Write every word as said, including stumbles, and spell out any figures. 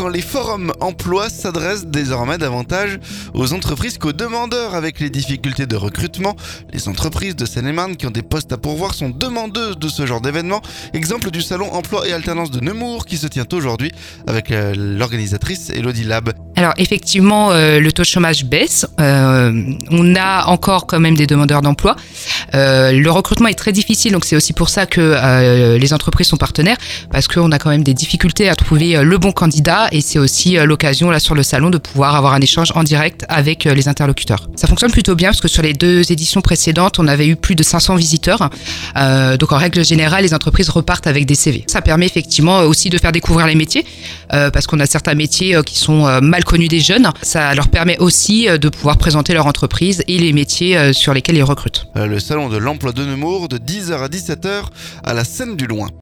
quand les forums emploi s'adressent désormais davantage aux entreprises qu'aux demandeurs. Avec les difficultés de recrutement, les entreprises de Seine-et-Marne qui ont des postes à pourvoir sont demandeuses de ce genre d'événement. Exemple du salon emploi et alternance de Nemours qui se tient aujourd'hui avec euh, l'organisatrice Elodie Lab. Alors effectivement, euh, le taux de chômage baisse. Euh, on a encore quand même des demandeurs d'emploi. Euh, le recrutement est très difficile, donc c'est aussi pour ça que euh, les entreprises sont partenaires, parce qu'on a quand même des difficultés à trouver le bon candidat, et c'est aussi euh, l'occasion là sur le salon de pouvoir avoir un échange en direct avec euh, les interlocuteurs. Ça fonctionne plutôt bien parce que sur les deux éditions précédentes, on avait eu plus de cinq cents visiteurs. Euh, donc en règle générale, les entreprises repartent avec des C V. Ça permet effectivement aussi de faire découvrir les métiers, euh, parce qu'on a certains métiers euh, qui sont euh, mal connus des jeunes. Ça leur permet aussi euh, de pouvoir présenter leur entreprise et les métiers euh, sur lesquels ils recrutent. Le salon de l'emploi de Nemours de dix heures à dix-sept heures à la Seine du Loing.